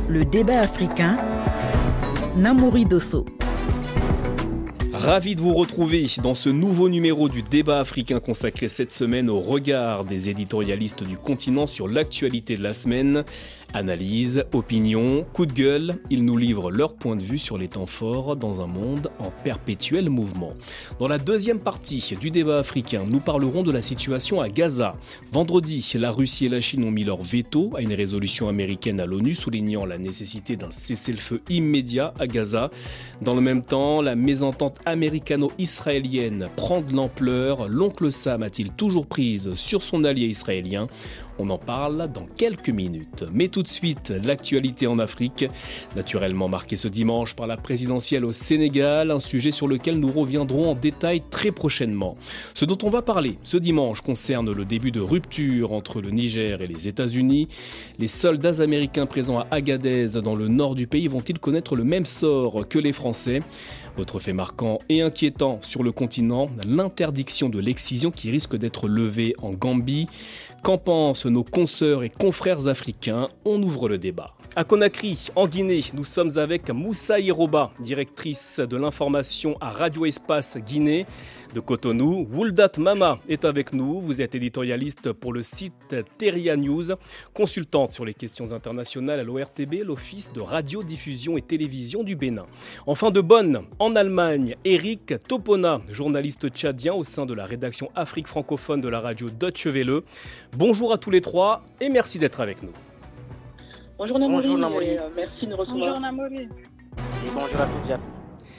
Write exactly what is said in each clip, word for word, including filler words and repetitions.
Le débat africain, Namouri Dosso. Ravi de vous retrouver dans ce nouveau numéro du débat africain consacré cette semaine au regard des éditorialistes du continent sur l'actualité de la semaine. Analyse, opinion, coup de gueule, ils nous livrent leur point de vue sur les temps forts dans un monde en perpétuel mouvement. Dans la deuxième partie du débat africain, nous parlerons de la situation à Gaza. Vendredi, la Russie et la Chine ont mis leur veto à une résolution américaine à l'ONU soulignant la nécessité d'un cessez-le-feu immédiat à Gaza. Dans le même temps, la mésentente américano-israélienne prend de l'ampleur. L'oncle Sam a-t-il toujours prise sur son allié israélien ? On en parle dans quelques minutes. Mais tout de suite, l'actualité en Afrique, naturellement marquée ce dimanche par la présidentielle au Sénégal, un sujet sur lequel nous reviendrons en détail très prochainement. Ce dont on va parler ce dimanche concerne le début de rupture entre le Niger et les États-Unis. Les soldats américains présents à Agadez, dans le nord du pays, vont-ils connaître le même sort que les Français ? Autre fait marquant et inquiétant sur le continent, l'interdiction de l'excision qui risque d'être levée en Gambie. Qu'en pensent nos consoeurs et confrères africains ? On ouvre le débat. À Conakry, en Guinée, nous sommes avec Moussa Yeroba, directrice de l'information à Radio Espace Guinée. De Cotonou, Wouldat Mama est avec nous. Vous êtes éditorialiste pour le site Teria News, consultante sur les questions internationales à l'O R T B, l'Office de radiodiffusion et télévision du Bénin. Enfin de Bonn, en Allemagne, Eric Topona, journaliste tchadien au sein de la rédaction Afrique francophone de la radio Deutsche Welle. Bonjour à tous les trois et merci d'être avec nous. Bonjour Namouri, bonjour, Namouri. Et, euh, merci de nous recevoir. Bonjour Namouri. Et bonjour à tous et à tous.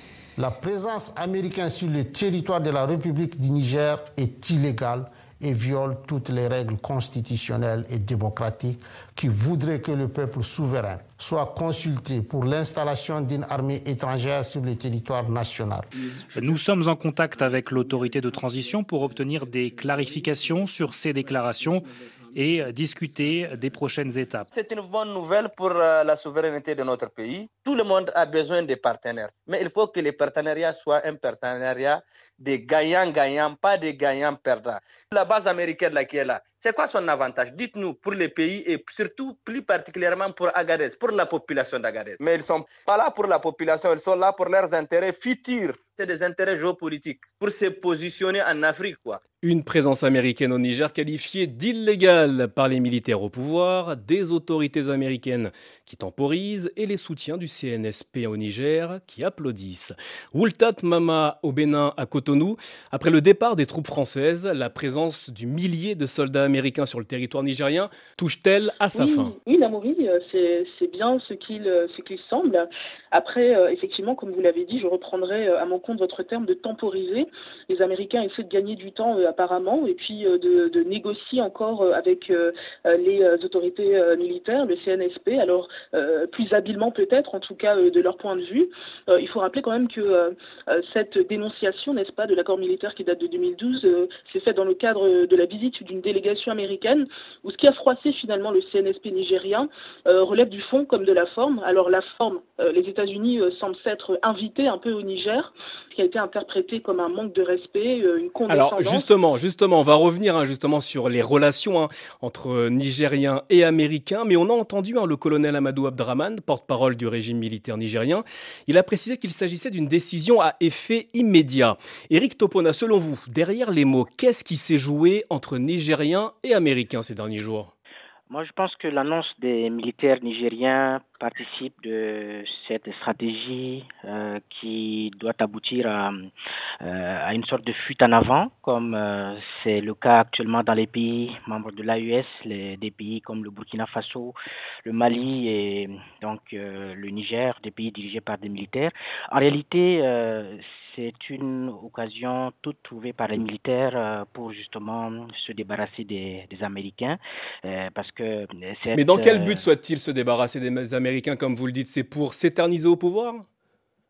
La présence américaine sur le territoire de la République du Niger est illégale et viole toutes les règles constitutionnelles et démocratiques qui voudraient que le peuple souverain soit consulté pour l'installation d'une armée étrangère sur le territoire national. Nous sommes en contact avec l'autorité de transition pour obtenir des clarifications sur ces déclarations et discuter des prochaines étapes. C'est une bonne nouvelle pour la souveraineté de notre pays. Tout le monde a besoin de partenaires, mais il faut que les partenariats soient un partenariat des gagnants-gagnants, pas des gagnants-perdants. La base américaine là, qui est là, c'est quoi son avantage ? Dites-nous pour les pays et surtout plus particulièrement pour Agadez, pour la population d'Agadez. Mais ils ne sont pas là pour la population, ils sont là pour leurs intérêts futurs. C'est des intérêts géopolitiques pour se positionner en Afrique, quoi. Une présence américaine au Niger qualifiée d'illégale par les militaires au pouvoir, des autorités américaines qui temporisent et les soutiens du C N S P au Niger qui applaudissent. Wouldat Mama au Bénin à Cotonou. Après le départ des troupes françaises, la présence du millier de soldats américains sur le territoire nigérien touche-t-elle à sa oui, fin ? Oui, Namouri, c'est, c'est bien ce qu'il, ce qu'il semble. Après, euh, effectivement, comme vous l'avez dit, je reprendrai à mon compte votre terme de temporiser. Les Américains essaient de gagner du temps euh, apparemment et puis euh, de, de négocier encore euh, avec euh, les euh, autorités euh, militaires, le C N S P, alors euh, plus habilement peut-être, en tout cas euh, de leur point de vue. Euh, il faut rappeler quand même que euh, cette dénonciation, n'est-ce pas, de l'accord militaire qui date de deux mille douze, euh, s'est faite dans le cadre de la visite d'une délégation américaine, où ce qui a froissé finalement le C N S P nigérien euh, relève du fond comme de la forme. Alors la forme, euh, les États-Unis euh, semblent s'être invités un peu au Niger, ce qui a été interprété comme un manque de respect, euh, une condescendance. Alors justement, justement, on va revenir hein, justement sur les relations hein, entre Nigériens et Américains, mais on a entendu hein, le colonel Amadou Abdraman, porte-parole du régime militaire nigérien. Il a précisé qu'il s'agissait d'une décision à effet immédiat. Éric Topona, selon vous, derrière les mots, qu'est-ce qui s'est joué entre Nigériens et Américains ces derniers jours ? Moi, je pense que l'annonce des militaires nigériens participe de cette stratégie euh, qui doit aboutir à, euh, à une sorte de fuite en avant, comme euh, c'est le cas actuellement dans les pays membres de l'A E S, les, des pays comme le Burkina Faso, le Mali et donc euh, le Niger, des pays dirigés par des militaires. En réalité, euh, c'est une occasion toute trouvée par les militaires euh, pour justement se débarrasser des, des Américains, euh, parce que cette, Mais dans quel but souhaite-t-il se débarrasser des Américains, comme vous le dites ? C'est pour s'éterniser au pouvoir ?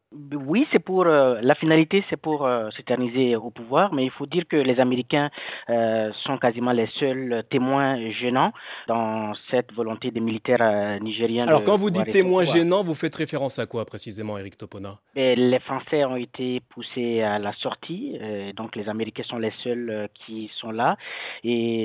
Oui, c'est pour euh, la finalité, c'est pour euh, s'éterniser au pouvoir, mais il faut dire que les Américains euh, sont quasiment les seuls témoins gênants dans cette volonté des militaires euh, nigériens Alors, de quand vous pouvoir dites rester au témoin pouvoir. gênant, vous faites référence à quoi précisément, Éric Topona? Et les Français ont été poussés à la sortie, euh, donc les Américains sont les seuls euh, qui sont là. Et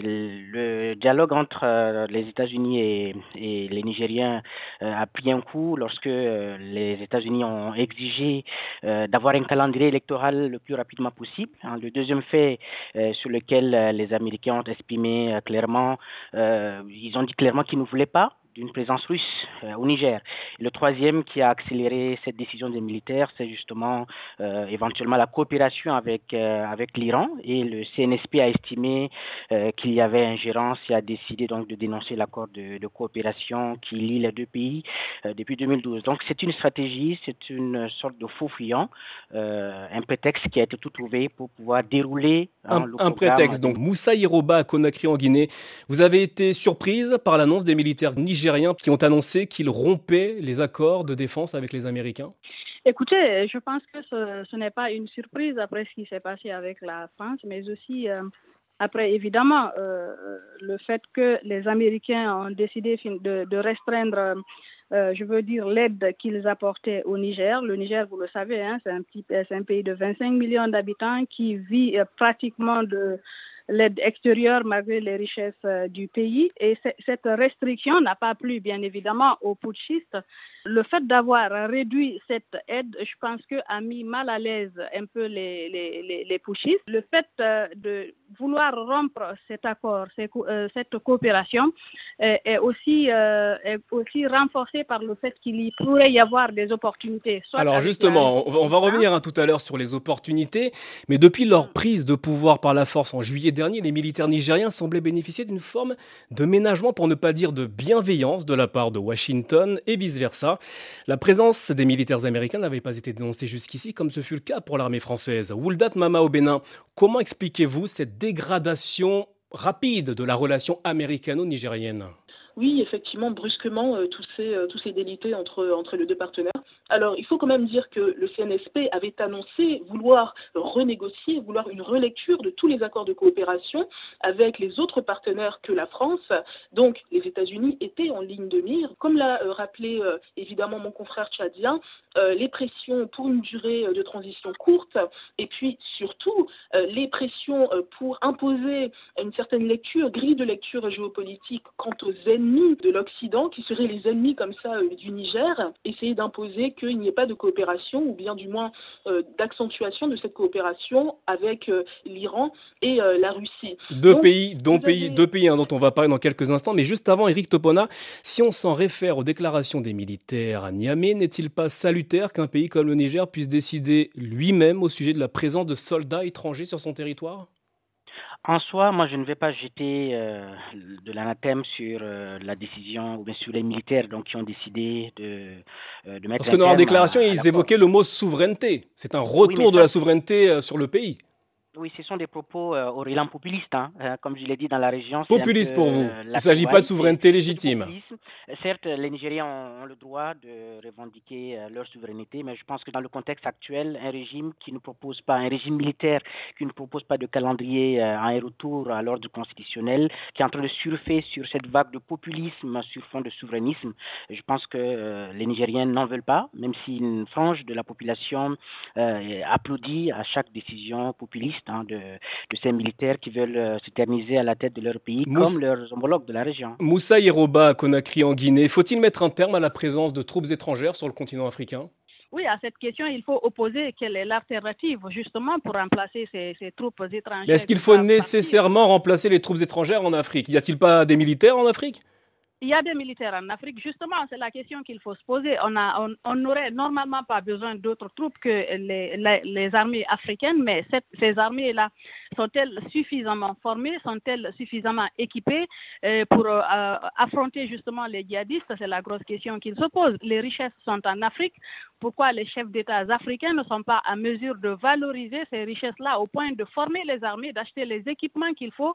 le dialogue entre euh, les États-Unis et, et les Nigériens euh, a pris un coup lorsque euh, les États-Unis ont exigé euh, d'avoir un calendrier électoral le plus rapidement possible. Hein. Le deuxième fait euh, sur lequel euh, les Américains ont exprimé euh, clairement, euh, ils ont dit clairement qu'ils ne voulaient pas d'une présence russe euh, au Niger. Et le troisième qui a accéléré cette décision des militaires, c'est justement euh, éventuellement la coopération avec, euh, avec l'Iran. Et le C N S P a estimé euh, qu'il y avait ingérence et a décidé donc de dénoncer l'accord de, de coopération qui lie les deux pays euh, depuis deux mille douze. Donc c'est une stratégie, c'est une sorte de faux fuyant, euh, un prétexte qui a été tout trouvé pour pouvoir dérouler hein, Un, le un programme. prétexte, donc. Moussa Yeroba à Conakry en Guinée. Vous avez été surprise par l'annonce des militaires nigériens qui ont annoncé qu'ils rompaient les accords de défense avec les Américains? Écoutez, je pense que ce, ce n'est pas une surprise après ce qui s'est passé avec la France, mais aussi euh, après, évidemment, euh, le fait que les Américains ont décidé de, de restreindre, euh, je veux dire, l'aide qu'ils apportaient au Niger. Le Niger, vous le savez, hein, c'est, un petit, c'est un pays de vingt-cinq millions d'habitants qui vit euh, pratiquement de l'aide extérieure malgré les richesses euh, du pays. Et c- cette restriction n'a pas plu, bien évidemment, aux putschistes. Le fait d'avoir réduit cette aide, je pense que a mis mal à l'aise un peu les, les, les, les putschistes. Le fait euh, de vouloir rompre cet accord, cette coopération, est aussi, est aussi renforcée par le fait qu'il y pourrait y avoir des opportunités. Alors justement, la... on va revenir hein, tout à l'heure sur les opportunités, mais depuis leur prise de pouvoir par la force en juillet dernier, les militaires nigériens semblaient bénéficier d'une forme de ménagement, pour ne pas dire de bienveillance, de la part de Washington et vice-versa. La présence des militaires américains n'avait pas été dénoncée jusqu'ici, comme ce fut le cas pour l'armée française. Wouldat Mama au Bénin, comment expliquez-vous cette dégradation rapide de la relation américano-nigérienne? Oui, effectivement, brusquement, euh, tous ces, euh, tous ces délits entre, entre les deux partenaires. Alors, il faut quand même dire que le C N S P avait annoncé vouloir renégocier, vouloir une relecture de tous les accords de coopération avec les autres partenaires que la France. Donc, les États-Unis étaient en ligne de mire. Comme l'a euh, rappelé euh, évidemment mon confrère tchadien, euh, les pressions pour une durée de transition courte et puis surtout euh, les pressions euh, pour imposer une certaine lecture, grille de lecture géopolitique quant aux ennemis de l'Occident, qui seraient les ennemis comme ça euh, du Niger, essayer d'imposer qu'il n'y ait pas de coopération, ou bien du moins euh, d'accentuation de cette coopération avec euh, l'Iran et euh, la Russie. Deux Donc, pays, dont pays, avez... deux pays hein, dont on va parler dans quelques instants, mais juste avant, Éric Topona, si on s'en réfère aux déclarations des militaires à Niamey, n'est-il pas salutaire qu'un pays comme le Niger puisse décider lui-même au sujet de la présence de soldats étrangers sur son territoire ? En soi, moi, je ne vais pas jeter euh, de l'anathème sur euh, la décision ou bien sur les militaires donc, qui ont décidé de, euh, de mettre. Parce que dans leur déclaration, à, à ils évoquaient le mot souveraineté. C'est un retour oui, de ça, la souveraineté euh, sur le pays. Oui, ce sont des propos euh, orient populistes, hein, euh, comme je l'ai dit dans la région. Populiste pour vous. Il ne s'agit pas de souveraineté légitime. Certes, les Nigériens ont, ont le droit de revendiquer euh, leur souveraineté, mais je pense que dans le contexte actuel, un régime qui ne propose pas, un régime militaire qui ne propose pas de calendrier euh, en retour à l'ordre constitutionnel, qui est en train de surfer sur cette vague de populisme sur fond de souverainisme, je pense que euh, les Nigériens n'en veulent pas, même si une frange de la population euh, applaudit à chaque décision populiste. Hein, de, de ces militaires qui veulent euh, s'éterniser à la tête de leur pays, Moussa, comme leurs homologues de la région. Moussa Yeroba à Conakry en Guinée, faut-il mettre un terme à la présence de troupes étrangères sur le continent africain ? Oui, à cette question, il faut opposer quelle est l'alternative, justement, pour remplacer ces, ces troupes étrangères. Mais est-ce qu'il faut nécessairement partir. remplacer les troupes étrangères en Afrique ? Y a-t-il pas des militaires en Afrique ? Il y a des militaires en Afrique. Justement, c'est la question qu'il faut se poser. On a, on, on n'aurait normalement pas besoin d'autres troupes que les, les, les armées africaines, mais cette, ces armées-là sont-elles suffisamment formées, sont-elles suffisamment équipées euh, pour euh, affronter justement les djihadistes? C'est la grosse question qu'il se pose. Les richesses sont en Afrique. Pourquoi les chefs d'État africains ne sont pas en mesure de valoriser ces richesses-là au point de former les armées, d'acheter les équipements qu'il faut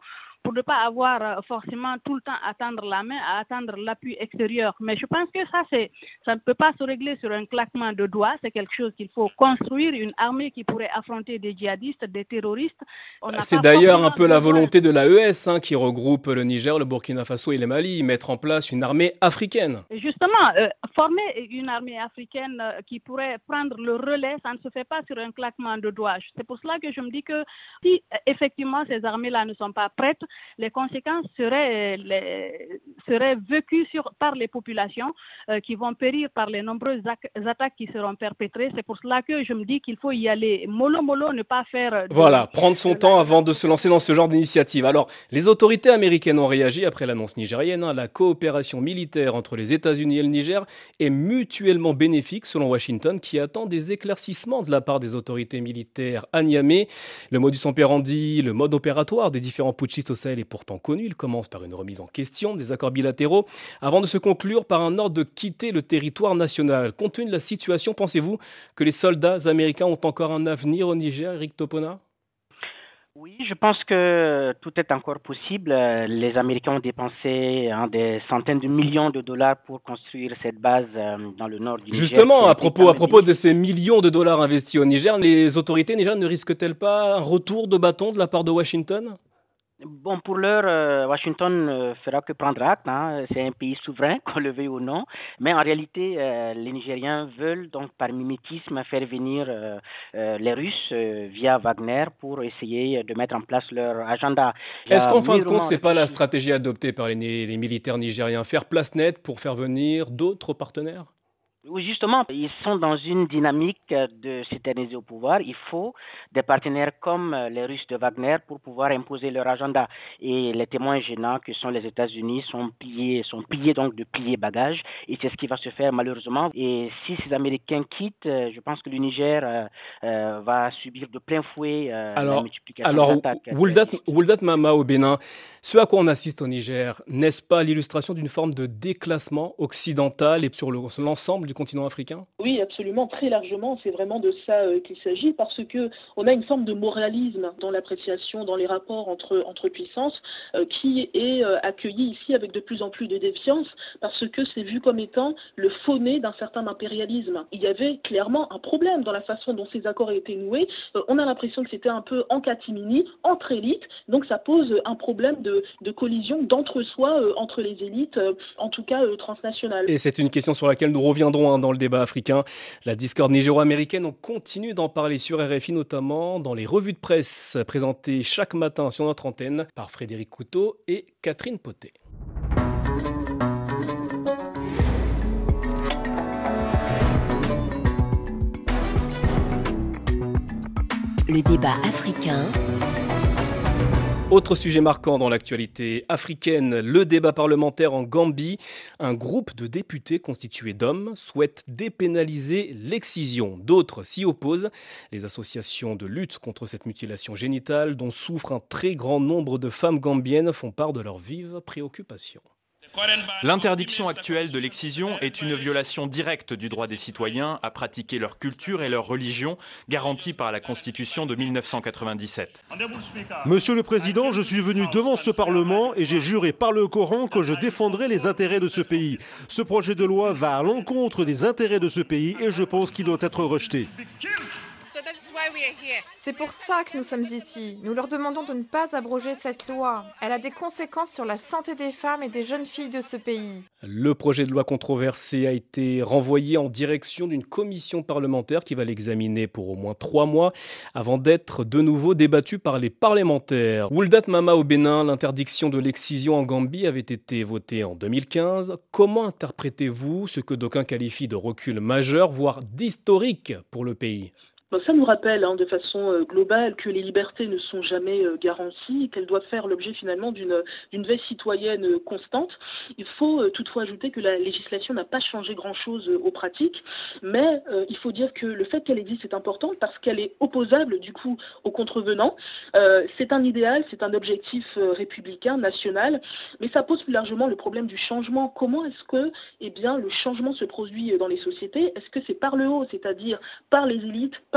pour ne pas avoir forcément tout le temps à tendre la main, à attendre l'appui extérieur. Mais je pense que ça, c'est, ça ne peut pas se régler sur un claquement de doigts. C'est quelque chose qu'il faut construire, une armée qui pourrait affronter des djihadistes, des terroristes. C'est d'ailleurs un peu la volonté de l'A E S hein, qui regroupe le Niger, le Burkina Faso et le Mali, mettre en place une armée africaine. Justement, euh, former une armée africaine euh, qui pourrait prendre le relais, ça ne se fait pas sur un claquement de doigts. C'est pour cela que je me dis que si effectivement ces armées-là ne sont pas prêtes, les conséquences seraient, les, seraient vécues sur, par les populations euh, qui vont périr par les nombreuses attaques qui seront perpétrées. C'est pour cela que je me dis qu'il faut y aller mollo mollo, ne pas faire... De, voilà, prendre son de, temps avant de se lancer dans ce genre d'initiative. Alors, les autorités américaines ont réagi après l'annonce nigérienne. Hein, la coopération militaire entre les États-Unis et le Niger est mutuellement bénéfique selon Washington, qui attend des éclaircissements de la part des autorités militaires à Niamey. Le modus operandi, le mode opératoire des différents putschistes au Sahel est pourtant connu. Il commence par une remise en question des accords bilatéraux avant de se conclure par un ordre de quitter le territoire national. Compte tenu de la situation, pensez-vous que les soldats américains ont encore un avenir au Niger, Eric Topona ? Oui, je pense que tout est encore possible. Les Américains ont dépensé hein, des centaines de millions de dollars pour construire cette base euh, dans le nord du Niger. Justement, à propos, à propos de ces millions de dollars investis au Niger, les autorités nigériennes ne risquent-elles pas un retour de bâton de la part de Washington ? Bon, pour l'heure, euh, Washington ne euh, fera que prendre acte. Hein. C'est un pays souverain, qu'on le veuille ou non. Mais en réalité, euh, les Nigériens veulent donc par mimétisme faire venir euh, euh, les Russes euh, via Wagner pour essayer de mettre en place leur agenda. Est-ce qu'en fin de compte, ce n'est pas la stratégie adoptée par les, les militaires nigériens, faire place nette pour faire venir d'autres partenaires ? Oui, justement, ils sont dans une dynamique de s'éterniser au pouvoir. Il faut des partenaires comme les Russes de Wagner pour pouvoir imposer leur agenda. Et les témoins gênants que sont les États-Unis sont pillés, sont pillés donc de pliés bagages. Et c'est ce qui va se faire malheureusement. Et si ces Américains quittent, je pense que le Niger euh, euh, va subir de plein fouet euh, alors, la multiplication alors, des attaques. Wouldat, Wouldat Mama au Bénin, ce à quoi on assiste au Niger, n'est-ce pas l'illustration d'une forme de déclassement occidental et sur le, l'ensemble du continent africain ? Oui, absolument, très largement, c'est vraiment de ça euh, qu'il s'agit, parce que on a une forme de moralisme dans l'appréciation, dans les rapports entre, entre puissances, euh, qui est euh, accueilli ici avec de plus en plus de défiance, parce que c'est vu comme étant le faux-nez d'un certain impérialisme. Il y avait clairement un problème dans la façon dont ces accords étaient noués. Euh, on a l'impression que c'était un peu en catimini, entre élites, donc ça pose un problème de, de collision d'entre-soi euh, entre les élites, euh, en tout cas euh, transnationales. Et c'est une question sur laquelle nous reviendrons hein, dans le débat africain. La discorde nigéro-américaine, on continue d'en parler sur R F I, notamment dans les revues de presse présentées chaque matin sur notre antenne par Frédéric Couteau et Catherine Potet. Le débat africain. Autre sujet marquant dans l'actualité africaine, le débat parlementaire en Gambie. Un groupe de députés constitué d'hommes souhaite dépénaliser l'excision. D'autres s'y opposent. Les associations de lutte contre cette mutilation génitale dont souffrent un très grand nombre de femmes gambiennes font part de leurs vives préoccupations. L'interdiction actuelle de l'excision est une violation directe du droit des citoyens à pratiquer leur culture et leur religion, garantie par la Constitution de mille neuf cent quatre-vingt-dix-sept. Monsieur le Président, je suis venu devant ce Parlement et j'ai juré par le Coran que je défendrai les intérêts de ce pays. Ce projet de loi va à l'encontre des intérêts de ce pays et je pense qu'il doit être rejeté. C'est pour ça que nous sommes ici. Nous leur demandons de ne pas abroger cette loi. Elle a des conséquences sur la santé des femmes et des jeunes filles de ce pays. Le projet de loi controversé a été renvoyé en direction d'une commission parlementaire qui va l'examiner pour au moins trois mois avant d'être de nouveau débattu par les parlementaires. Wouldat Mama au Bénin, l'interdiction de l'excision en Gambie avait été votée en deux mille quinze. Comment interprétez-vous ce que d'aucuns qualifient de recul majeur, voire d'historique pour le pays ? Bon, ça nous rappelle hein, de façon euh, globale que les libertés ne sont jamais euh, garanties, qu'elles doivent faire l'objet finalement d'une, d'une veille citoyenne euh, constante. Il faut euh, toutefois ajouter que la législation n'a pas changé grand-chose euh, aux pratiques, mais euh, il faut dire que le fait qu'elle existe est important parce qu'elle est opposable du coup aux contrevenants. Euh, c'est un idéal, c'est un objectif euh, républicain, national, mais ça pose plus largement le problème du changement. Comment est-ce que eh bien, le changement se produit dans les sociétés ? Est-ce que c'est par le haut, c'est-à-dire par les élites, par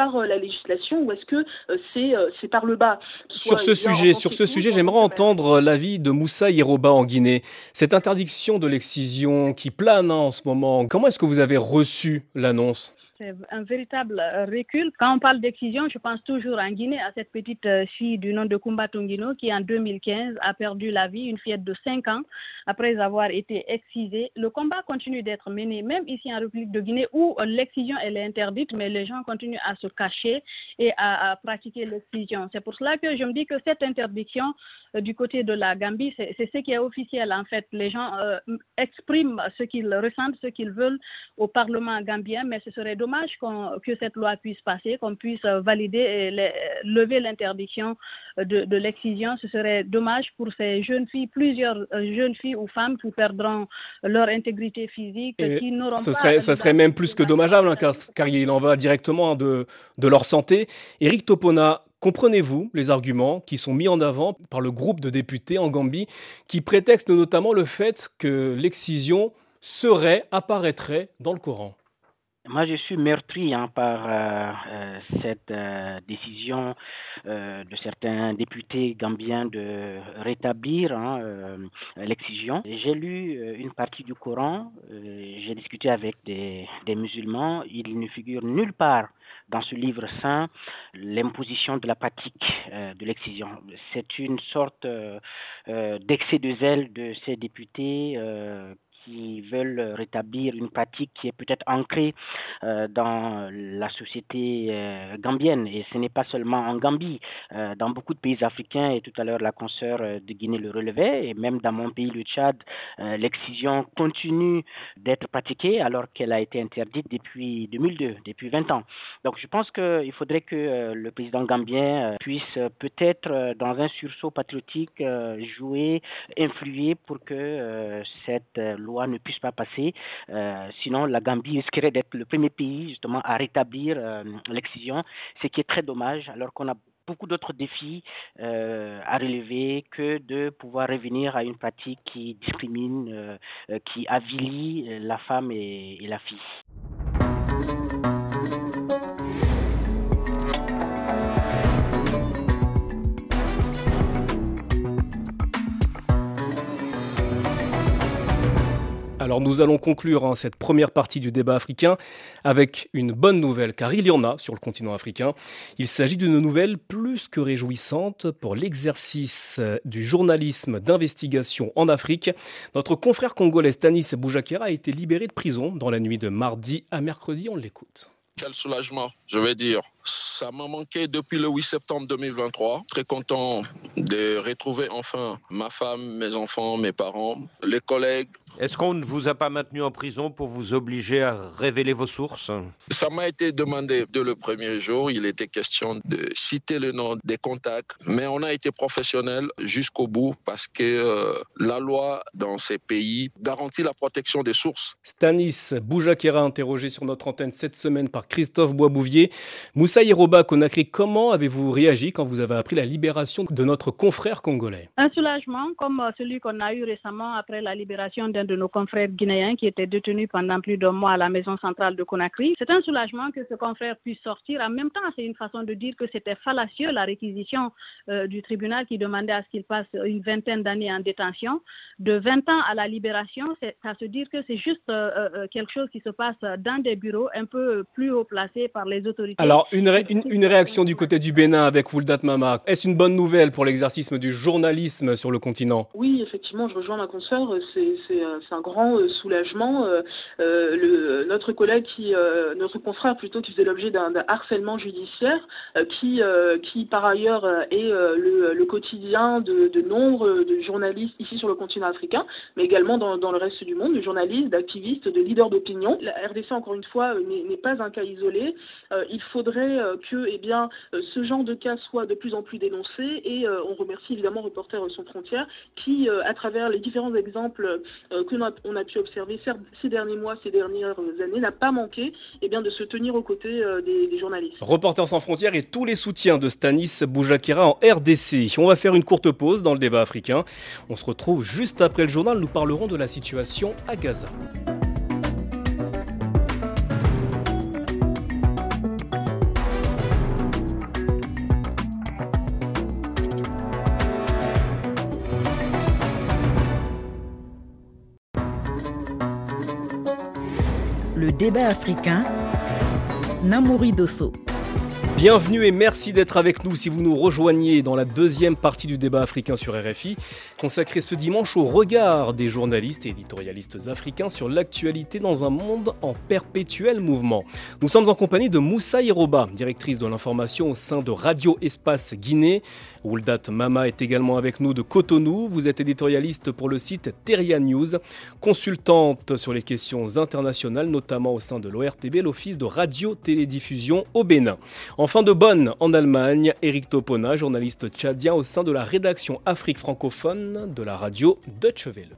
par la législation ou est-ce que c'est, c'est par le bas? Sur ce sujet, sur ce sujet, j'aimerais entendre l'avis de Moussa Yeroba en Guinée. Cette interdiction de l'excision qui plane en ce moment, comment est-ce que vous avez reçu l'annonce? C'est un véritable recul. Quand on parle d'excision, je pense toujours en Guinée à cette petite fille du nom de Kumba Tongino qui en deux mille quinze a perdu la vie, une fillette de cinq ans, après avoir été excisée. Le combat continue d'être mené, même ici en République de Guinée où l'excision elle est interdite, mais les gens continuent à se cacher et à, à pratiquer l'excision. C'est pour cela que je me dis que cette interdiction euh, du côté de la Gambie, c'est, c'est ce qui est officiel en fait. Les gens euh, expriment ce qu'ils ressentent, ce qu'ils veulent au Parlement gambien, mais ce serait dommage qu'on, que cette loi puisse passer, qu'on puisse valider et les, lever l'interdiction de, de l'excision. Ce serait dommage pour ces jeunes filles, plusieurs jeunes filles ou femmes qui perdront leur intégrité physique, et qui n'auront ce pas... Serait, ça serait même plus que dommageable, hein, car, car il en va directement de, de leur santé. Éric Topona, comprenez-vous les arguments qui sont mis en avant par le groupe de députés en Gambie qui prétextent notamment le fait que l'excision serait, apparaîtrait dans le Coran? Moi, je suis meurtri hein, par euh, euh, cette euh, décision euh, de certains députés gambiens de rétablir hein, euh, l'excision. J'ai lu euh, une partie du Coran, euh, j'ai discuté avec des, des musulmans. Il ne figure nulle part dans ce livre saint l'imposition de la pratique euh, de l'excision. C'est une sorte euh, euh, d'excès de zèle de ces députés euh, qui veulent rétablir une pratique qui est peut-être ancrée euh, dans la société euh, gambienne. Et ce n'est pas seulement en Gambie. Euh, dans beaucoup de pays africains, et tout à l'heure la consoeur de Guinée le relevait, et même dans mon pays, le Tchad, euh, l'excision continue d'être pratiquée alors qu'elle a été interdite depuis deux mille deux, depuis vingt ans. Donc je pense qu'il faudrait que euh, le président gambien euh, puisse euh, peut-être, euh, dans un sursaut patriotique, euh, jouer, influer pour que euh, cette euh, loi ne puisse pas passer. Euh, sinon, la Gambie risquerait d'être le premier pays justement à rétablir euh, l'excision, ce qui est très dommage alors qu'on a beaucoup d'autres défis euh, à relever que de pouvoir revenir à une pratique qui discrimine, euh, qui avilit la femme et, et la fille. Alors nous allons conclure hein, cette première partie du débat africain avec une bonne nouvelle, car il y en a sur le continent africain. Il s'agit d'une nouvelle plus que réjouissante pour l'exercice du journalisme d'investigation en Afrique. Notre confrère congolais Stanis Boujakera a été libéré de prison dans la nuit de mardi à mercredi. On l'écoute. Quel soulagement, je vais dire. Ça m'a manqué depuis le huit septembre deux mille vingt-trois. Très content de retrouver enfin ma femme, mes enfants, mes parents, les collègues. Est-ce qu'on ne vous a pas maintenu en prison pour vous obliger à révéler vos sources? Ça m'a été demandé dès le premier jour. Il était question de citer le nom des contacts. Mais on a été professionnels jusqu'au bout parce que euh, la loi dans ces pays garantit la protection des sources. Stanis Boujakera, interrogé sur notre antenne cette semaine par Christophe Boisbouvier. Moussa Yeroba Conakry, comment avez-vous réagi quand vous avez appris la libération de notre confrère congolais? Un soulagement comme celui qu'on a eu récemment après la libération d'un de nos confrères guinéens qui était détenu pendant plus d'un mois à la maison centrale de Conakry. C'est un soulagement que ce confrère puisse sortir. En même temps, c'est une façon de dire que c'était fallacieux la réquisition euh, du tribunal qui demandait à ce qu'il passe une vingtaine d'années en détention. De vingt ans à la libération, c'est à se dire que c'est juste euh, euh, quelque chose qui se passe dans des bureaux un peu plus haut placés par les autorités. Alors, une, ré- une, une réaction du côté du Bénin avec Wouldat Mama. Est-ce une bonne nouvelle pour l'exercice du journalisme sur le continent? Oui, effectivement, je rejoins ma consoeur. C'est, c'est, c'est un grand soulagement. Euh, le, notre collègue, qui, euh, notre confrère plutôt, qui faisait l'objet d'un, d'un harcèlement judiciaire, euh, qui, euh, qui par ailleurs est euh, le, le quotidien de, de nombre de journalistes ici sur le continent africain, mais également dans, dans le reste du monde, de journalistes, d'activistes, de leaders d'opinion. La R D C, encore une fois, n'est, n'est pas un cas isolé. Euh, il faudrait euh, que eh bien, euh, ce genre de cas soit de plus en plus dénoncé et euh, on remercie évidemment Reporters sans frontières qui, euh, à travers les différents exemples euh, que a, on a pu observer ces derniers mois, ces dernières années, n'a pas manqué eh bien, de se tenir aux côtés euh, des, des journalistes. Reporters sans frontières et tous les soutiens de Stanis Boujakera en R D C. On va faire une courte pause dans le débat africain. On se retrouve juste après le journal. Nous parlerons de la situation à Gaza. Le débat africain, Namouri Dosso. Bienvenue et merci d'être avec nous si vous nous rejoignez dans la deuxième partie du débat africain sur R F I, consacrée ce dimanche au regard des journalistes et éditorialistes africains sur l'actualité dans un monde en perpétuel mouvement. Nous sommes en compagnie de Moussa Yeroba, directrice de l'information au sein de Radio Espace Guinée. Wouldat Mama est également avec nous de Cotonou. Vous êtes éditorialiste pour le site Teria News, consultante sur les questions internationales, notamment au sein de l'O R T B, l'Office de radio-télédiffusion au Bénin. Enfin de Bonn, en Allemagne, Eric Topona, journaliste tchadien au sein de la rédaction Afrique francophone de la radio Deutsche Welle.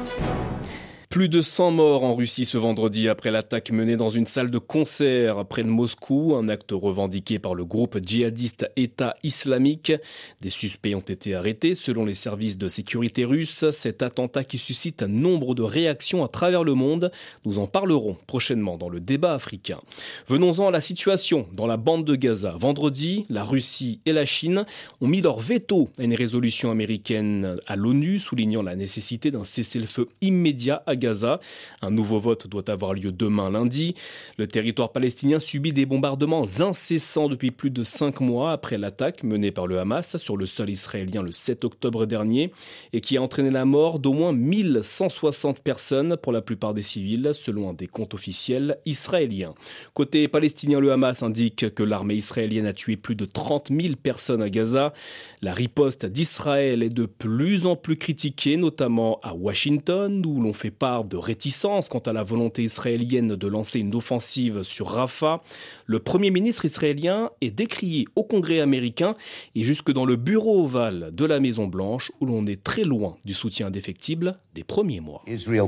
Plus de cent morts en Russie ce vendredi après l'attaque menée dans une salle de concert près de Moscou, un acte revendiqué par le groupe djihadiste État islamique. Des suspects ont été arrêtés selon les services de sécurité russes. Cet attentat qui suscite un nombre de réactions à travers le monde. Nous en parlerons prochainement dans le débat africain. Venons-en à la situation dans la bande de Gaza. Vendredi, la Russie et la Chine ont mis leur veto à une résolution américaine à l'ONU soulignant la nécessité d'un cessez-le-feu immédiat à Gaza. Gaza. Un nouveau vote doit avoir lieu demain lundi. Le territoire palestinien subit des bombardements incessants depuis plus de cinq mois après l'attaque menée par le Hamas sur le sol israélien le sept octobre dernier et qui a entraîné la mort d'au moins mille cent soixante personnes, pour la plupart des civils, selon un des comptes officiels israéliens. Côté palestinien, le Hamas indique que l'armée israélienne a tué plus de trente mille personnes à Gaza. La riposte d'Israël est de plus en plus critiquée, notamment à Washington, où l'on fait part de réticence quant à la volonté israélienne de lancer une offensive sur Rafah. Le Premier ministre israélien est décrié au Congrès américain et jusque dans le bureau ovale de la Maison-Blanche, où l'on est très loin du soutien indéfectible des premiers mois.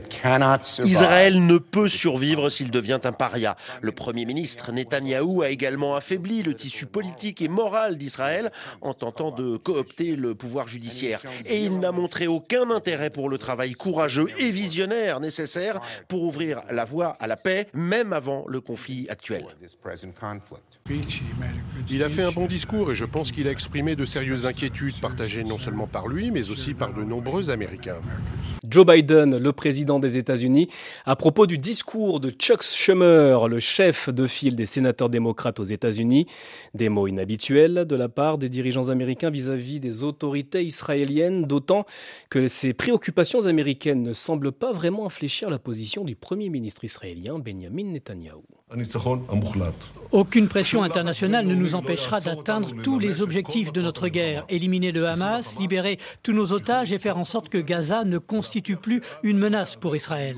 Israël ne peut survivre s'il devient un paria. Le Premier ministre Netanyahou a également affaibli le tissu politique et moral d'Israël en tentant de coopter le pouvoir judiciaire. Et il n'a montré aucun intérêt pour le travail courageux et visionnaire nécessaire pour ouvrir la voie à la paix, même avant le conflit actuel. Il a fait un bon discours et je pense qu'il a exprimé de sérieuses inquiétudes partagées non seulement par lui, mais aussi par de nombreux Américains. Joe Biden, le président des États-Unis, à propos du discours de Chuck Schumer, le chef de file des sénateurs démocrates aux États-Unis. Des mots inhabituels de la part des dirigeants américains vis-à-vis des autorités israéliennes, d'autant que ces préoccupations américaines ne semblent pas vraiment infléchir la position du Premier ministre israélien Benjamin Netanyahou. Aucune pression internationale ne nous empêchera d'atteindre tous les objectifs de notre guerre. Éliminer le Hamas, libérer tous nos otages et faire en sorte que Gaza ne constitue plus une menace pour Israël.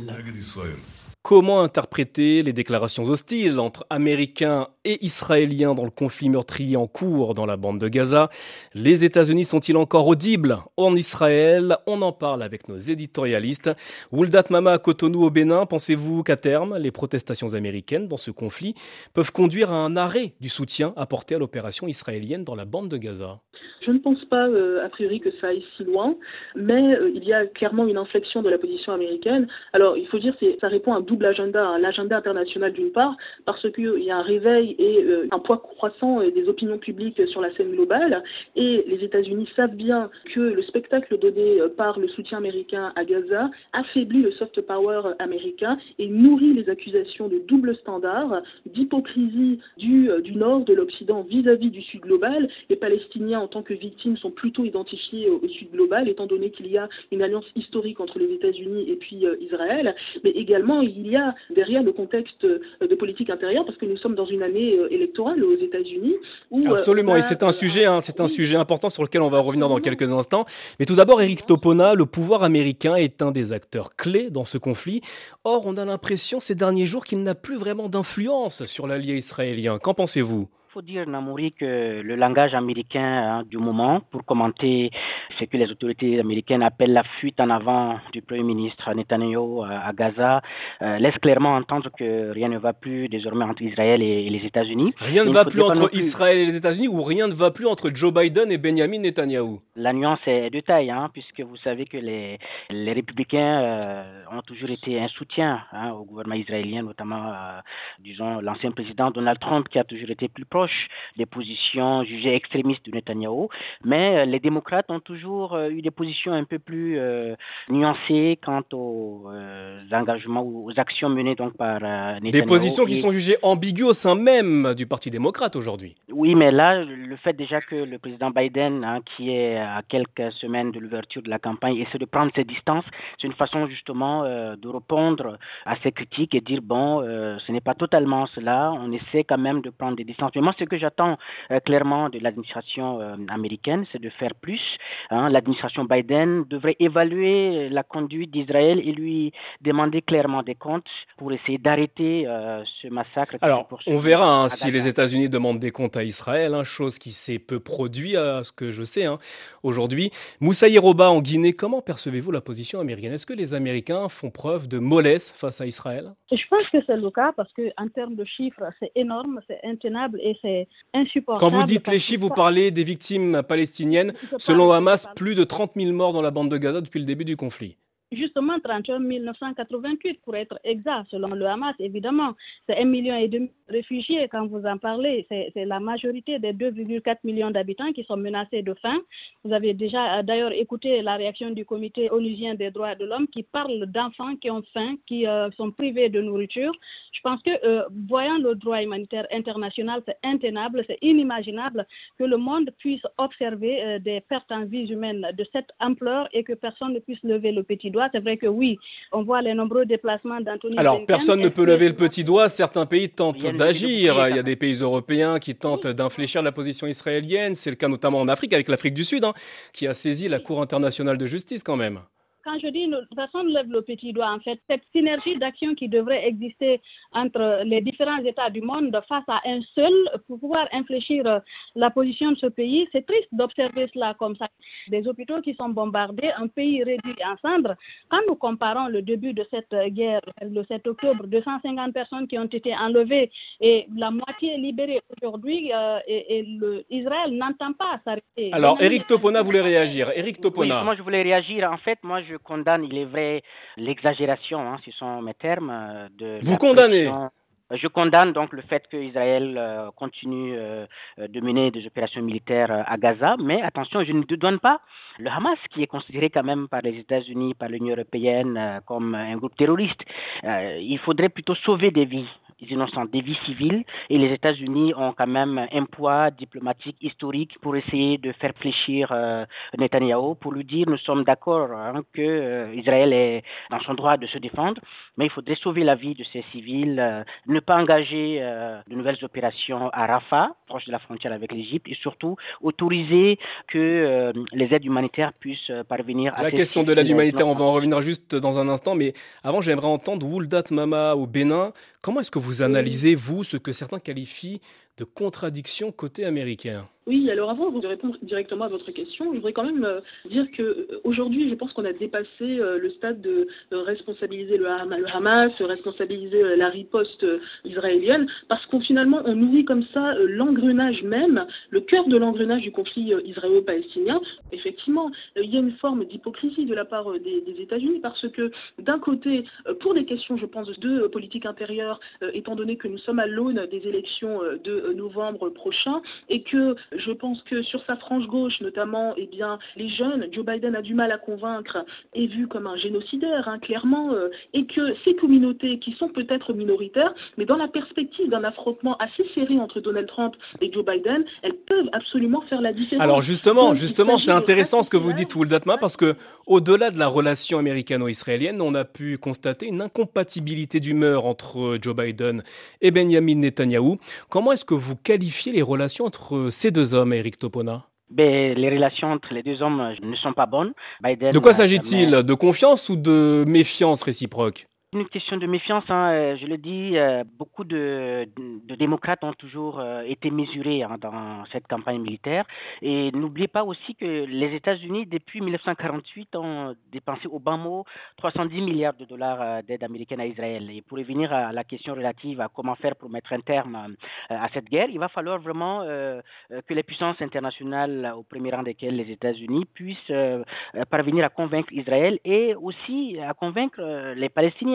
Comment interpréter les déclarations hostiles entre Américains et Israéliens dans le conflit meurtrier en cours dans la bande de Gaza? Les États-Unis sont-ils encore audibles en Israël? On en parle avec nos éditorialistes. Wouldat Mama à Cotonou au Bénin, pensez-vous qu'à terme, les protestations américaines dans ce conflit peuvent conduire à un arrêt du soutien apporté à l'opération israélienne dans la bande de Gaza? Je ne pense pas, euh, a priori, que ça aille si loin, mais euh, il y a clairement une inflexion de la position américaine. Alors, il faut dire que ça répond à un double agenda, hein. L'agenda international d'une part, parce qu'il y a un réveil et euh, un poids croissant des opinions publiques sur la scène globale, et les États-Unis savent bien que le spectacle donné par le soutien américain à Gaza affaiblit le soft power américain et nourrit les accusations de double standard, d'hypocrisie du, du Nord, de l'Occident vis-à-vis du Sud global. Les Palestiniens en tant que victimes sont plutôt identifiés au, au Sud global, étant donné qu'il y a une alliance historique entre les États-Unis et puis euh, Israël, mais également il y a derrière le contexte de politique intérieure, parce que nous sommes dans une année électorale aux États-Unis. Où, Absolument, et c'est un sujet, hein, c'est un sujet important sur lequel on va revenir dans quelques instants. Mais tout d'abord, Eric Topona, le pouvoir américain est un des acteurs clés dans ce conflit. Or, on a l'impression ces derniers jours qu'il n'a plus vraiment d'influence sur l'allié israélien. Qu'en pensez-vous ? Il faut dire, Namouri, que le langage américain hein, du moment, pour commenter ce que les autorités américaines appellent la fuite en avant du Premier ministre Netanyahou à, à Gaza, euh, laisse clairement entendre que rien ne va plus désormais entre Israël et, et les États-Unis. Rien ne va plus entre plus... Israël et les États-Unis, ou rien ne va plus entre Joe Biden et Benjamin Netanyahou? La nuance est de taille, hein, puisque vous savez que les, les républicains euh, ont toujours été un soutien hein, au gouvernement israélien, notamment, euh, disons, l'ancien président Donald Trump, qui a toujours été plus proche proche des positions jugées extrémistes de Netanyahou, mais les démocrates ont toujours eu des positions un peu plus euh, nuancées quant aux euh, engagements ou aux actions menées donc par euh, Netanyahou. Des positions qui et... sont jugées ambiguës au sein même du Parti démocrate aujourd'hui. Oui, mais là, le fait déjà que le président Biden, hein, qui est à quelques semaines de l'ouverture de la campagne, essaie de prendre ses distances, c'est une façon justement euh, de répondre à ces critiques et dire, bon, euh, ce n'est pas totalement cela, on essaie quand même de prendre des distances. Mais moi, ce que j'attends euh, clairement de l'administration euh, américaine, c'est de faire plus. Hein. L'administration Biden devrait évaluer la conduite d'Israël et lui demander clairement des comptes pour essayer d'arrêter euh, ce massacre. Alors, on verra hein, si les États-Unis demandent des comptes à Israël, hein, chose qui s'est peu produite à ce que je sais hein, aujourd'hui. Moussa Yeroba en Guinée, comment percevez-vous la position américaine? Est-ce que les Américains font preuve de mollesse face à Israël? Je pense que c'est le cas parce qu'en termes de chiffres, c'est énorme, c'est intenable et c'est insupportable. Quand vous dites les chiffres, vous parlez des victimes palestiniennes. Selon Hamas, plus de trente mille morts dans la bande de Gaza depuis le début du conflit. Justement, trente et un mille neuf cent quatre-vingt-huit pour être exact, selon le Hamas, évidemment. C'est un million et demi de réfugiés, quand vous en parlez. C'est, c'est la majorité des deux virgule quatre millions d'habitants qui sont menacés de faim. Vous avez déjà d'ailleurs écouté la réaction du comité onusien des droits de l'homme qui parle d'enfants qui ont faim, qui euh, sont privés de nourriture. Je pense que, euh, voyant le droit humanitaire international, c'est intenable, c'est inimaginable que le monde puisse observer euh, des pertes en vies humaines de cette ampleur et que personne ne puisse lever le petit doigt. C'est vrai que oui, on voit les nombreux déplacements d'Anthony Alors, Blinken. personne ne peut lever le petit doigt. Certains pays tentent Il d'agir. Il y a des pays européens qui tentent d'infléchir la position israélienne. C'est le cas notamment en Afrique, avec l'Afrique du Sud, hein, qui a saisi la Cour internationale de justice quand même. Quand je dis personne ne lève le petit doigt, en fait, cette synergie d'action qui devrait exister entre les différents États du monde face à un seul pour pouvoir infléchir la position de ce pays, c'est triste d'observer cela comme ça. Des hôpitaux qui sont bombardés, un pays réduit en cendres. Quand nous comparons le début de cette guerre, le sept octobre, deux cent cinquante personnes qui ont été enlevées et la moitié libérée aujourd'hui, euh, et, et le, Israël n'entend pas s'arrêter. Alors, Éric Topona voulait réagir. Éric Topona. Oui, moi je voulais réagir. En fait, moi je condamne, il est vrai, l'exagération, hein, ce sont mes termes. De Vous condamnez pression. Je condamne donc le fait qu'Israël euh, continue euh, de mener des opérations militaires à Gaza, mais attention, je ne dédouane pas le Hamas, qui est considéré quand même par les États-Unis, par l'Union européenne euh, comme un groupe terroriste. Euh, il faudrait plutôt sauver des vies innocents, des vies civiles, et les États-Unis ont quand même un poids diplomatique historique pour essayer de faire fléchir euh, Netanyahou, pour lui dire nous sommes d'accord hein, que euh, Israël est dans son droit de se défendre, mais il faudrait sauver la vie de ces civils, euh, ne pas engager euh, de nouvelles opérations à Rafah, proche de la frontière avec l'Égypte, et surtout autoriser que euh, les aides humanitaires puissent parvenir à la ces question de l'aide humanitaire, on va en revenir juste dans un instant, mais avant j'aimerais entendre Wouldat Mama au Bénin. Comment est-ce que vous analysez, vous, ce que certains qualifient de contradiction côté américain? Oui, alors avant de répondre directement à votre question, je voudrais quand même euh, dire qu'aujourd'hui, je pense qu'on a dépassé euh, le stade de, de responsabiliser le, Ham- le Hamas, responsabiliser euh, la riposte euh, israélienne, parce qu'on finalement, on oublie comme ça euh, l'engrenage même, le cœur de l'engrenage du conflit euh, israélo-palestinien. Effectivement, euh, il y a une forme d'hypocrisie de la part euh, des, des États-Unis, parce que d'un côté, euh, pour des questions, je pense, de euh, politique intérieure, euh, étant donné que nous sommes à l'aune des élections euh, de euh, novembre prochain, et que je pense que sur sa frange gauche, notamment, eh bien, les jeunes, Joe Biden a du mal à convaincre, est vu comme un génocidaire, hein, clairement, euh, et que ces communautés qui sont peut-être minoritaires, mais dans la perspective d'un affrontement assez serré entre Donald Trump et Joe Biden, elles peuvent absolument faire la différence. Alors justement, Donc, justement, c'est intéressant ce que vous dites, Wouldatma, parce que au-delà de la relation américano-israélienne, on a pu constater une incompatibilité d'humeur entre Joe Biden et Benjamin Netanyahou. Comment est-ce que vous qualifiez les relations entre ces deux hommes, Éric Topona? Ben, les relations entre les deux hommes ne sont pas bonnes. Biden, de quoi s'agit-il? mais... De confiance ou de méfiance réciproque? Une question de méfiance, hein, je le dis, euh, beaucoup de, de, de démocrates ont toujours euh, été mesurés hein, dans cette campagne militaire. Et n'oubliez pas aussi que les États-Unis, depuis mille neuf cent quarante-huit, ont dépensé au bas mot trois cent dix milliards de dollars euh, d'aide américaine à Israël. Et pour revenir à la question relative à comment faire pour mettre un terme euh, à cette guerre, il va falloir vraiment euh, que les puissances internationales, au premier rang desquelles les États-Unis, puissent euh, parvenir à convaincre Israël et aussi à convaincre euh, les Palestiniens.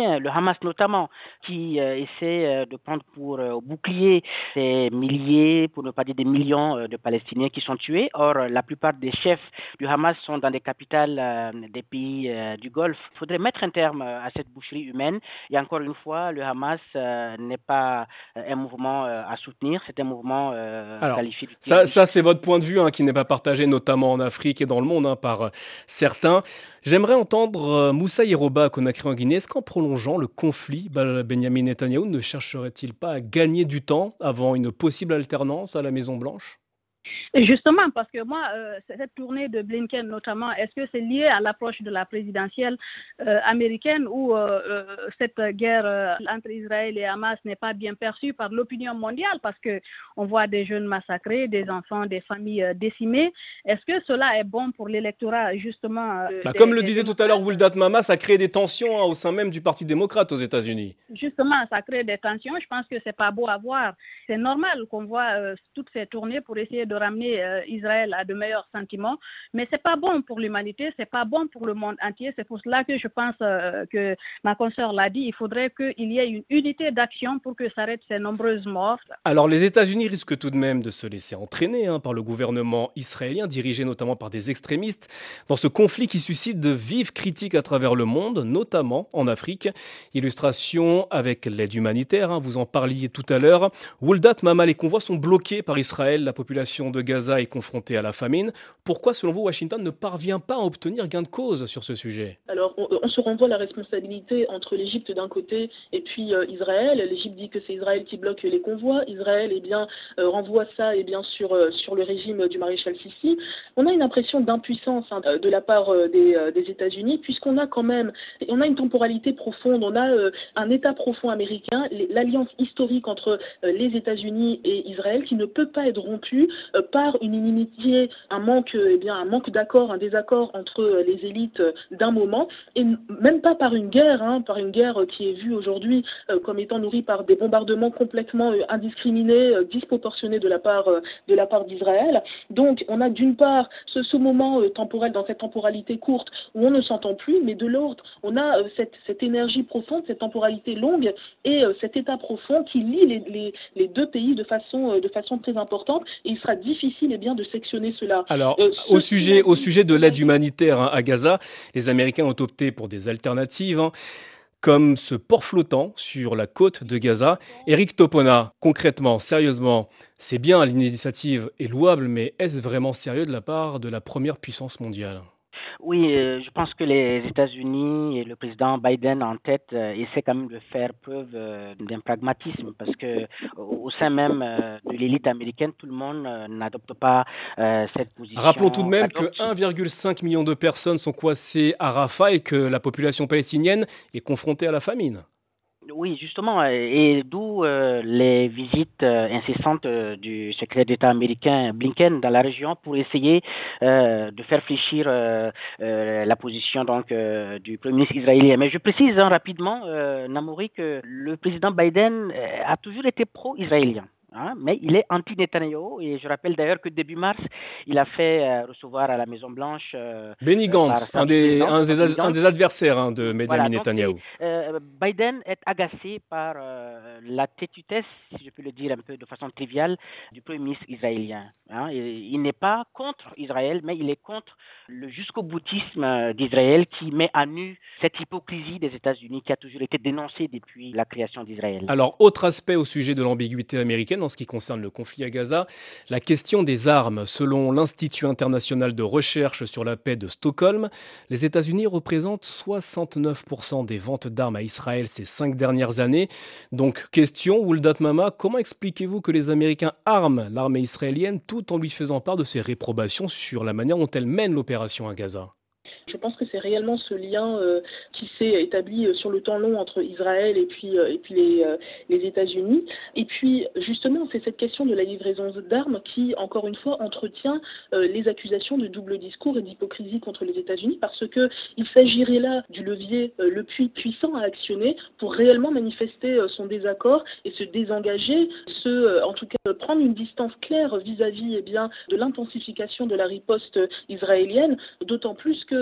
palestiniens, le Hamas notamment, qui euh, essaie euh, de prendre pour euh, bouclier ces milliers, pour ne pas dire des millions euh, de Palestiniens qui sont tués. Or, la plupart des chefs du Hamas sont dans des capitales euh, des pays euh, du Golfe. Il faudrait mettre un terme à cette boucherie humaine. Et encore une fois, le Hamas euh, n'est pas euh, un mouvement euh, à soutenir, c'est un mouvement euh, Alors, qualifié de ça, ça c'est votre point de vue hein, qui n'est pas partagé notamment en Afrique et dans le monde hein, par euh, certains. J'aimerais entendre euh, Moussa Yeroba à Conakry en Guinée. Est-ce qu'en prolongeant le conflit, bah, Benyamin Netanyahou ne chercherait-il pas à gagner du temps avant une possible alternance à la Maison-Blanche ? Justement, parce que moi, euh, cette tournée de Blinken notamment, est-ce que c'est lié à l'approche de la présidentielle euh, américaine où euh, euh, cette guerre euh, entre Israël et Hamas n'est pas bien perçue par l'opinion mondiale parce qu'on voit des jeunes massacrés, des enfants, des familles euh, décimées. Est-ce que cela est bon pour l'électorat justement euh, bah, des, Comme le des disait tout à l'heure Wuldat Mama, ça crée des tensions hein, au sein même du Parti démocrate aux États-Unis. Justement, ça crée des tensions. Je pense que c'est pas beau à voir. C'est normal qu'on voit euh, toutes ces tournées pour essayer de ramener euh, Israël à de meilleurs sentiments, mais c'est pas bon pour l'humanité, c'est pas bon pour le monde entier. C'est pour cela que je pense euh, que ma consoeur l'a dit, il faudrait qu'il y ait une unité d'action pour que s'arrêtent ces nombreuses morts. Alors les États-Unis risquent tout de même de se laisser entraîner hein, par le gouvernement israélien, dirigé notamment par des extrémistes, dans ce conflit qui suscite de vives critiques à travers le monde, notamment en Afrique. Illustration avec l'aide humanitaire, hein, vous en parliez tout à l'heure. Wuldat Mama, les convois sont bloqués par Israël, la population de Gaza est confrontée à la famine. Pourquoi, selon vous, Washington ne parvient pas à obtenir gain de cause sur ce sujet ? Alors, on, on se renvoie la responsabilité entre l'Égypte d'un côté et puis euh, Israël. L'Égypte dit que c'est Israël qui bloque les convois. Israël eh bien, euh, renvoie ça eh bien, sur, euh, sur le régime du maréchal Sissi. On a une impression d'impuissance hein, de la part euh, des, euh, des États-Unis, puisqu'on a quand même on a une temporalité profonde, on a euh, un État profond américain, l'alliance historique entre euh, les États-Unis et Israël qui ne peut pas être rompue euh, par une inimitié, un manque, eh bien, un manque d'accord, un désaccord entre les élites d'un moment, et même pas par une guerre, hein, par une guerre qui est vue aujourd'hui euh, comme étant nourrie par des bombardements complètement euh, indiscriminés, euh, disproportionnés de la part euh, de la part d'Israël. Donc, on a d'une part ce, ce moment euh, temporel, dans cette temporalité courte, où on ne s'entend plus, mais de l'autre, on a euh, cette, cette énergie profonde, cette temporalité longue et euh, cet état profond qui lie les, les, les deux pays de façon, euh, de façon très importante, et il sera difficile eh bien, de sectionner cela. Alors, euh, au, sujet, au sujet de l'aide humanitaire hein, à Gaza, les Américains ont opté pour des alternatives, hein, comme ce port flottant sur la côte de Gaza. Éric Topona, concrètement, sérieusement, c'est bien, l'initiative est louable, mais est-ce vraiment sérieux de la part de la première puissance mondiale ? Oui, euh, je pense que les États-Unis et le président Biden en tête euh, essaient quand même de faire preuve euh, d'un pragmatisme parce que au sein même euh, de l'élite américaine, tout le monde euh, n'adopte pas euh, cette position. Rappelons tout de même que un virgule cinq million de personnes sont coincées à Rafah et que la population palestinienne est confrontée à la famine. Oui, justement, et d'où euh, les visites euh, incessantes euh, du secrétaire d'État américain Blinken dans la région pour essayer euh, de faire fléchir euh, euh, la position donc euh, du Premier ministre israélien. Mais je précise hein, rapidement, euh, Namouri, que le président Biden euh, a toujours été pro-israélien. Hein, mais il est anti-Netanyahou et je rappelle d'ailleurs que début mars, il a fait euh, recevoir à la Maison-Blanche euh, Benny Gantz, un des, un, des, un des adversaires hein, de Benjamin voilà, Netanyahou. Euh, Biden est agacé par euh, la têtutesse, si je peux le dire un peu de façon triviale, du Premier ministre israélien. Hein. Il, il n'est pas contre Israël, mais il est contre le jusqu'au boutisme d'Israël qui met à nu cette hypocrisie des États-Unis qui a toujours été dénoncée depuis la création d'Israël. Alors, autre aspect au sujet de l'ambiguïté américaine, en ce qui concerne le conflit à Gaza, la question des armes. Selon l'Institut international de recherche sur la paix de Stockholm, les États-Unis représentent soixante-neuf pour cent des ventes d'armes à Israël ces cinq dernières années. Donc, question, Wuldat Mama, comment expliquez-vous que les Américains arment l'armée israélienne tout en lui faisant part de ses réprobations sur la manière dont elle mène l'opération à Gaza ? Je pense que c'est réellement ce lien euh, qui s'est établi sur le temps long entre Israël et puis, euh, et puis les, euh, les États-Unis. Et puis, justement, c'est cette question de la livraison d'armes qui, encore une fois, entretient euh, les accusations de double discours et d'hypocrisie contre les États-Unis parce qu'il s'agirait là du levier euh, le plus puissant à actionner pour réellement manifester euh, son désaccord et se désengager, se, euh, en tout cas, euh, prendre une distance claire vis-à-vis eh bien, de l'intensification de la riposte israélienne, d'autant plus que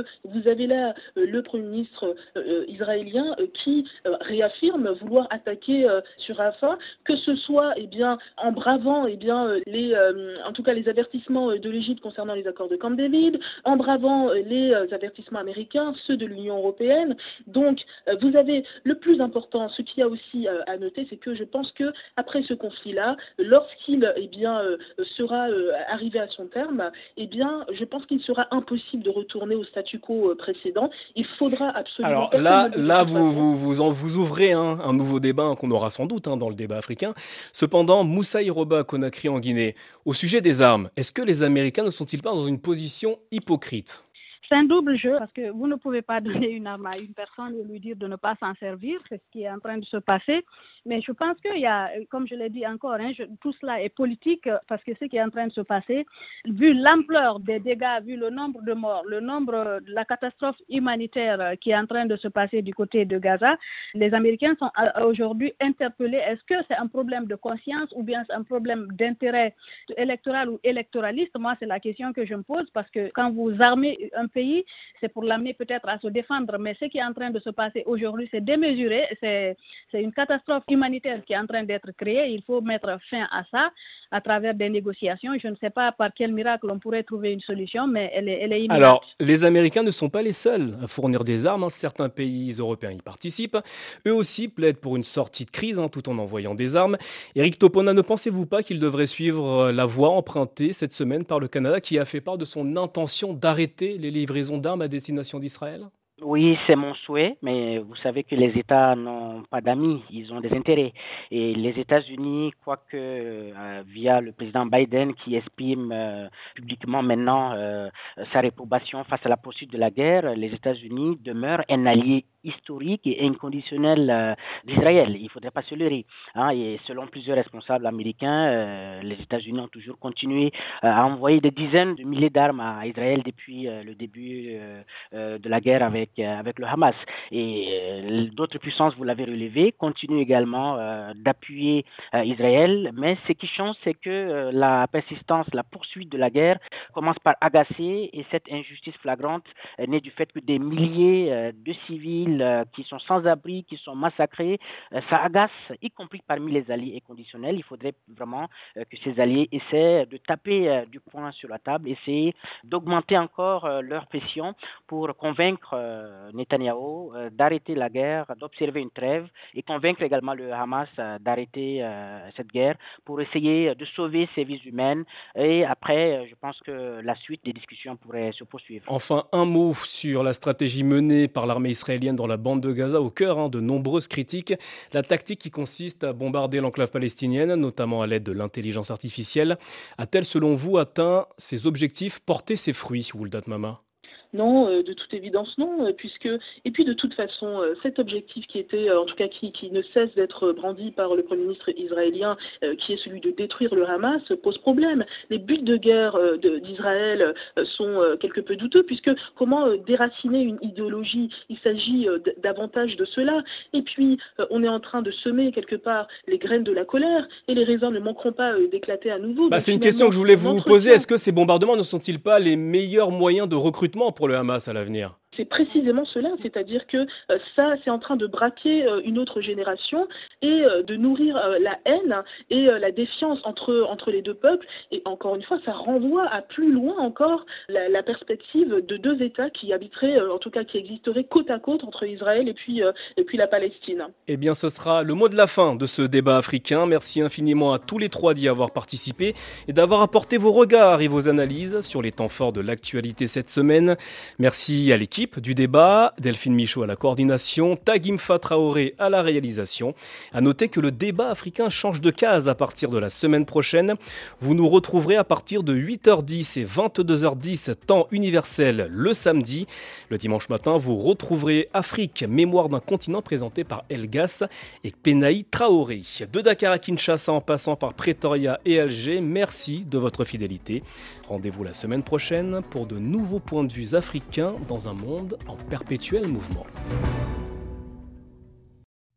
que vous avez là euh, le Premier ministre euh, israélien euh, qui euh, réaffirme vouloir attaquer euh, sur Rafah, que ce soit eh bien, en bravant eh bien, euh, les, euh, en tout cas les avertissements de l'Égypte concernant les accords de Camp David, en bravant euh, les euh, avertissements américains, ceux de l'Union européenne. Donc euh, vous avez le plus important, ce qu'il y a aussi euh, à noter, c'est que je pense que après ce conflit-là, lorsqu'il eh bien, euh, sera euh, arrivé à son terme, eh bien, je pense qu'il sera impossible de retourner au statu quo euh, précédent. Il faudra absolument... Alors là, là vous, vous, vous, en, vous ouvrez hein, un nouveau débat hein, qu'on aura sans doute hein, dans le débat africain. Cependant, Moussa Iroba à Conakry en Guinée, au sujet des armes, est-ce que les Américains ne sont-ils pas dans une position hypocrite ? C'est un double jeu parce que vous ne pouvez pas donner une arme à une personne et lui dire de ne pas s'en servir, c'est ce qui est en train de se passer. Mais je pense qu'il y a, comme je l'ai dit encore, hein, je, tout cela est politique parce que ce qui est en train de se passer, vu l'ampleur des dégâts, vu le nombre de morts, le nombre de la catastrophe humanitaire qui est en train de se passer du côté de Gaza, les Américains sont aujourd'hui interpellés. Est-ce que c'est un problème de conscience ou bien c'est un problème d'intérêt électoral ou électoraliste? Moi, c'est la question que je me pose parce que quand vous armez un pays, c'est pour l'amener peut-être à se défendre, mais ce qui est en train de se passer aujourd'hui, c'est démesuré, c'est, c'est une catastrophe humanitaire qui est en train d'être créée. Il faut mettre fin à ça à travers des négociations. Je ne sais pas par quel miracle on pourrait trouver une solution, mais elle est, elle est imminente. Alors, les Américains ne sont pas les seuls à fournir des armes. Hein. Certains pays européens y participent. Eux aussi plaident pour une sortie de crise, hein, tout en envoyant des armes. Éric Topona, ne pensez-vous pas qu'il devrait suivre la voie empruntée cette semaine par le Canada, qui a fait part de son intention d'arrêter les livraison d'armes à destination d'Israël? Oui, c'est mon souhait, mais vous savez que les États n'ont pas d'amis, ils ont des intérêts. Et les États-Unis, quoique euh, via le président Biden qui exprime euh, publiquement maintenant euh, sa réprobation face à la poursuite de la guerre, les États-Unis demeurent un allié historique et inconditionnel euh, d'Israël. Il ne faudrait pas se leurrer. Hein. Et selon plusieurs responsables américains, euh, les États-Unis ont toujours continué euh, à envoyer des dizaines de milliers d'armes à Israël depuis euh, le début euh, euh, de la guerre avec, euh, avec le Hamas. Et euh, d'autres puissances, vous l'avez relevé, continuent également euh, d'appuyer euh, Israël. Mais ce qui change, c'est que euh, la persistance, la poursuite de la guerre commence par agacer, et cette injustice flagrante euh, naît du fait que des milliers euh, de civils qui sont sans abri, qui sont massacrés, ça agace, y compris parmi les alliés inconditionnels. Il faudrait vraiment que ces alliés essaient de taper du poing sur la table, essayer d'augmenter encore leur pression pour convaincre Netanyahou d'arrêter la guerre, d'observer une trêve, et convaincre également le Hamas d'arrêter cette guerre pour essayer de sauver ces vies humaines. Et après, je pense que la suite des discussions pourrait se poursuivre. Enfin, un mot sur la stratégie menée par l'armée israélienne dans la bande de Gaza, au cœur hein, de nombreuses critiques. La tactique qui consiste à bombarder l'enclave palestinienne, notamment à l'aide de l'intelligence artificielle, a-t-elle, selon vous, atteint ses objectifs, porté ses fruits, Wouldat Mama ? Non, euh, de toute évidence non, euh, puisque et puis de toute façon euh, cet objectif qui était euh, en tout cas qui, qui ne cesse d'être brandi par le Premier ministre israélien, euh, qui est celui de détruire le Hamas, pose problème. Les buts de guerre euh, de, d'Israël euh, sont euh, quelque peu douteux, puisque comment euh, déraciner une idéologie? Il s'agit euh, d- davantage de cela. Et puis euh, on est en train de semer quelque part les graines de la colère, et les raisins ne manqueront pas euh, d'éclater à nouveau. Bah, c'est une question que je voulais vous poser. Est-ce que ces bombardements ne sont-ils pas les meilleurs moyens de recrutement pour le Hamas à l'avenir? C'est précisément cela, c'est-à-dire que euh, ça, c'est en train de braquer euh, une autre génération et euh, de nourrir euh, la haine et euh, la défiance entre, entre les deux peuples. Et encore une fois, ça renvoie à plus loin encore la, la perspective de deux États qui habiteraient, euh, en tout cas qui existeraient côte à côte entre Israël et puis, euh, et puis la Palestine. Eh bien, ce sera le mot de la fin de ce débat africain. Merci infiniment à tous les trois d'y avoir participé et d'avoir apporté vos regards et vos analyses sur les temps forts de l'actualité cette semaine. Merci à l'équipe du débat, Delphine Michaud à la coordination, Tagimfa Traoré à la réalisation. À noter que le débat africain change de case à partir de la semaine prochaine. Vous nous retrouverez à partir de huit heures dix et vingt-deux heures dix, temps universel, le samedi. Le dimanche matin, vous retrouverez Afrique, mémoire d'un continent, présenté par Elgas et Penaï Traoré. De Dakar à Kinshasa en passant par Pretoria et Alger, merci de votre fidélité. Rendez-vous la semaine prochaine pour de nouveaux points de vue africains dans un monde en perpétuel mouvement.